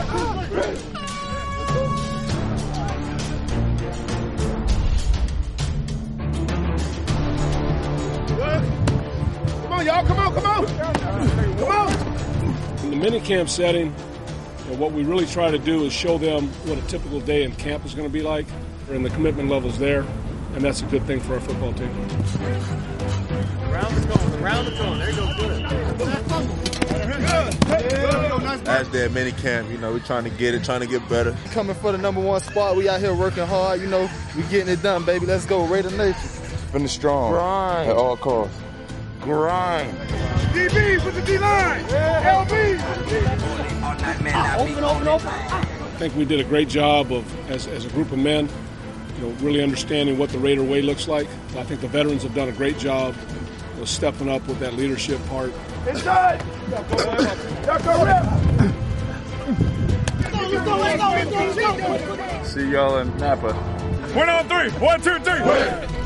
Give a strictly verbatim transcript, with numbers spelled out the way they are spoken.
Come on, y'all. Come on, come on. Come on. In the minicamp setting, you know, what we really try to do is show them what a typical day in camp is going to be like, and the commitment level's there, and that's a good thing for our football team. Around the cone, around the cone. There you go, good. Last day at minicamp, you know, we're trying to get it, trying to get better. Coming for the number one spot. We out here working hard, you know. We getting it done, baby. Let's go. Raider Nation. Finish strong. Grind. At all costs. Grind. D Bs with the D-line. L Bs. Open, open, open. I think we did a great job of, as, as a group of men, you know, really understanding what the Raider way looks like. I think the veterans have done a great job, you know, stepping up with that leadership part. Inside. Y'all go rip. Let's go, let's go, let's go, let's go. See y'all in Napa. One on three. One, two, three.